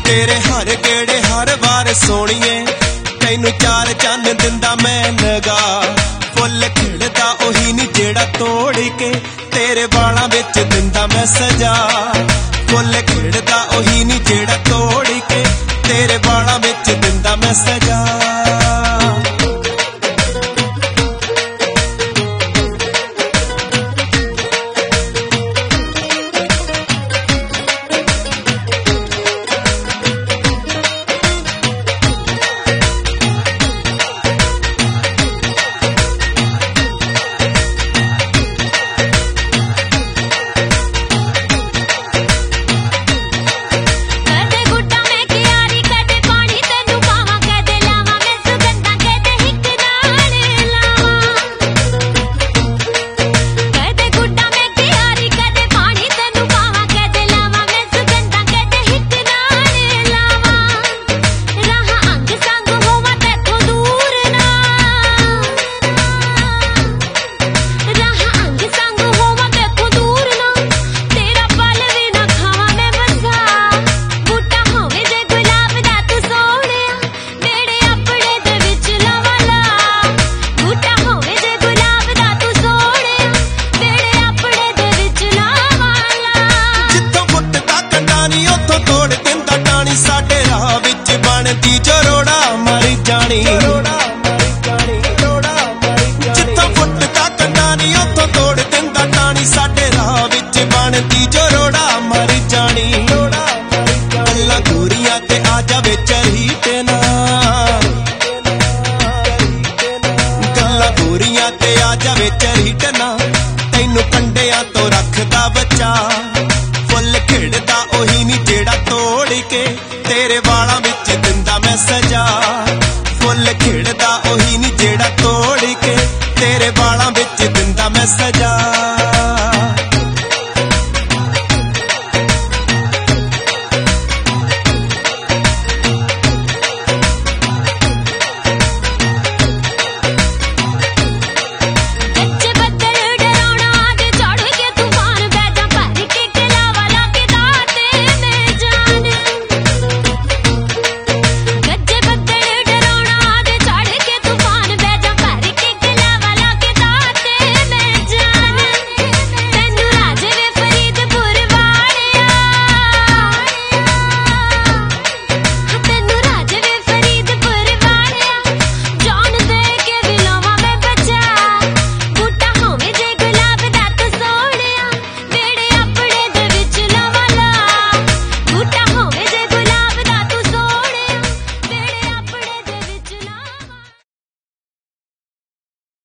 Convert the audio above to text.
तेरे हर गेड़े हर बार सोणीए तैनू चार चन्न दिंदा मैं नगा फुल खिड़दा ओही नी जेड़ा तोड़ के तेरे बालां विच दिंदा मैं सजा फुल खिड़दा ओही नी जेड़ा तोड़ के तेरे बालां विच दिंदा मैं सजा साडे राह विच बनदी जरोड़ा मरी जानी जिथों फुटदा कंडा नी उत्थों तोड़ दिंदा टाणी साडे राह विच बनदी जरोड़ा मरी जानी गल्लां गोरियां ते आ जावे चहीट ना गल्लां गोरियां ते आ जावे चहीट ना तैनू कंडियां तो रखदा बचा फुल खिड़दा ओही नी जेड़ा तोड़ के